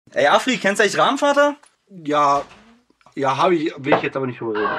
Ey, Afri, kennst du eigentlich Rahmenvater? Ja, habe ich, will ich jetzt aber nicht drüber reden.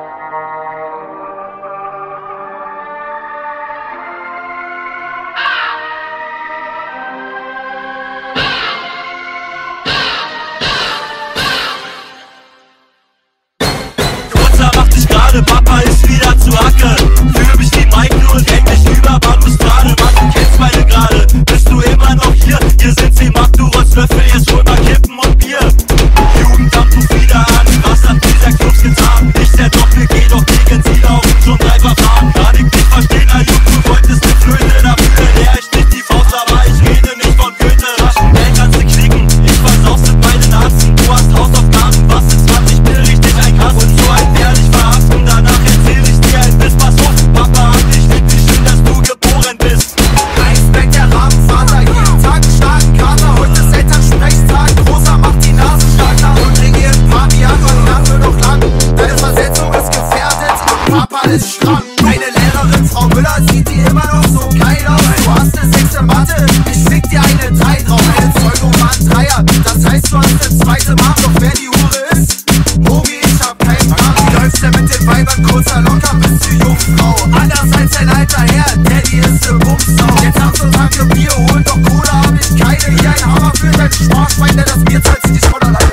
Kurzer macht dich gerade, Papa ist wieder zu Hacke. Für mich die Michael und endlich über Balustrade. Mann, du kennst meine gerade, bist du immer noch hier? Hier sind sie, mach du Rotzlöffel, jetzt hol mal Kippen und Bier. Jugendamt ruft wieder an, was hat dieser Clubs getan? Ich der Doppel, geh doch gegen sie laufen, schon 3 Verfahren. Kann ich nicht verstehen, Ayub, du wolltest eine Flöte dafür. Der ich nicht die Faust, aber ich rede nicht von Goethe. Taschengeld kannst du knicken, ich versauste bei den Arzten. Du hast Hausaufgaben, was in 20 Bill richtig ein Kasten. Und so ein ehrlich verhaften, danach erzähl ich dir ein Biss, pass auf. Papa hat dich lieb, wie schön, dass du geboren bist. Respekt, der Rahmenvater, jeden Tag einen starken Kater. Heute ist Elternsprechtag, Großer macht die Nase stark. Und bring ihr ein Papi an, weil die Nacht wird noch lang. Deine Versetzung ist gefährdet und Papa ist stramm. Meine Lehrerin, Frau Müller, sieht die immer noch so geil aus. Du hast eine 6 in Mathe, ich fick dir eine 3 drauf. Eine Zeugung war ein Dreier, das heißt du hast eine zweite Mom. Doch wer die Hure ist, Homie, ich hab keinen Namen. Wie läufst denn mit den Weibern kurzer locker bis zur Jungfrau? Anders als dein alter Herr, Daddy ist ne Bumsau. Jetzt hast du Tage Bier, hol doch Cola, hab ich keine. Hier ein Hammer für dein Sparschwein, der das Bier zahlt sich von alleine.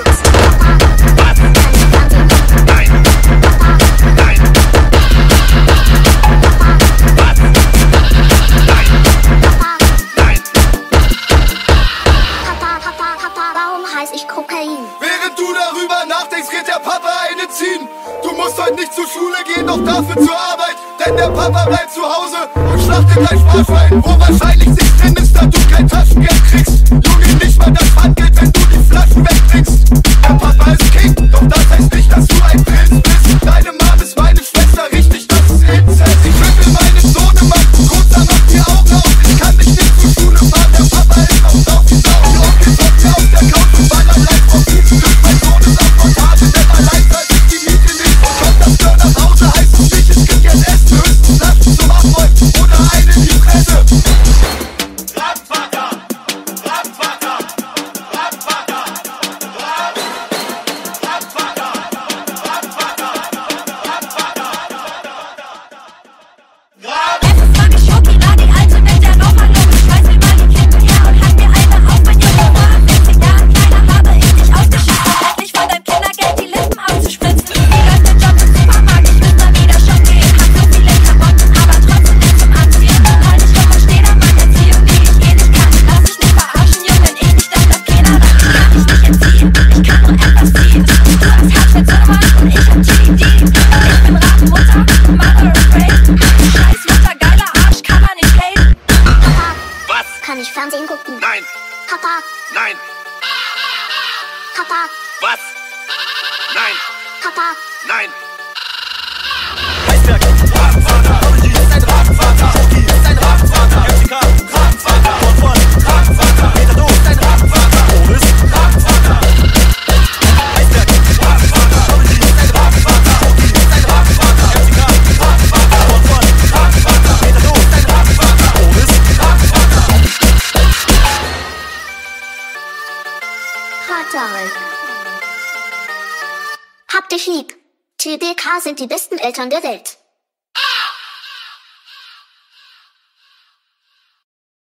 Während du darüber nachdenkst, geht der Papa eine ziehen. Du musst heute nicht zur Schule gehen, doch dafür zur Arbeit. Denn der Papa bleibt zu Hause und schlachtet dein Sparschwein. Wo wahrscheinlich sich drin ist, da du kein Taschengeld kriegst. Junge, nicht mal das Pfandgeld, wenn du die Flaschen wegtrinkst. Der Papa ist King, doch das heißt nicht, dass du ein Prinz bist. Deine Mom ist meine Schwester, richtig, das ist Inzest. Ich will meinen Sohn machen, Kurzer macht die Augen auf. Ich kann nicht zur Schule fahren, der Papa ist noch drauf wie Sau. Die Onkel sollten auf der Couch und ballern live auf diesen Glück. Mein Sohn ist auf Montage, denn allein zahlt ich die Miete nicht. Und kommt das Girl nach Hause, heißt es nicht, ich krieg jetzt Essen. Höchstens Flaschen zum Abräumen oder eine in die Fresse. Rahmenvater, Rahmenvater, Rahmenvater, Rahmenvater, Rahmenvater, Rahmenvater. Es ist wirklich Schokolade, die alte Welt der Raucherlung. Schmeiß mir mal die Kippe her und halt mir eine auf, mein Junge. Vor 40 Jahren kleiner habe ich dich ausgeschickt, um endlich von deinem Kindergeld die Lippen aufzuspritzen. Wie läuft der Job im Supermarkt? Ich will mal wieder shoppen gehen. Hab so viele Klamotten, aber trotzdem nichts zum Anziehen. Halt dich doch, versteh da meine Erziehung, die ich eh nicht kann. Lass dich nicht verarschen, Junge, ich nicht, dass das keiner kann. Ich kann dich nicht entziehen, ich kann nur etwas ziehen. Du hast Herz mit Zimmer und ich hab GED. Ich bin Rabenmutter, Mother afraid. Scheiß Mutter, geiler Arsch, kann man nicht haten. Papa, Was? kann ich Fernsehen gucken? Nein, Papa, nein, Papa, was? Nein, Papa. nein. Eisberg, Rahmenvater, Comedy ist ein Rahmenvater, Schoki ist ein Rahmenvater, MTK, Rahmenvater, Bonbon, Rahmenvater, Peter ist ein Rahmenvater, Boris, Rahmenvater, Eisberg, Rahmenvater, Comedy ist ein Rahmenvater, Schoki ist ein Rahmenvater, MTK, Rahmenvater, Bonbon, Rahmenvater, Peter ist ein Rahmenvater, Boris, Rahmenvater. Vater. Hab dich lieb. TDK sind die besten Eltern der Welt.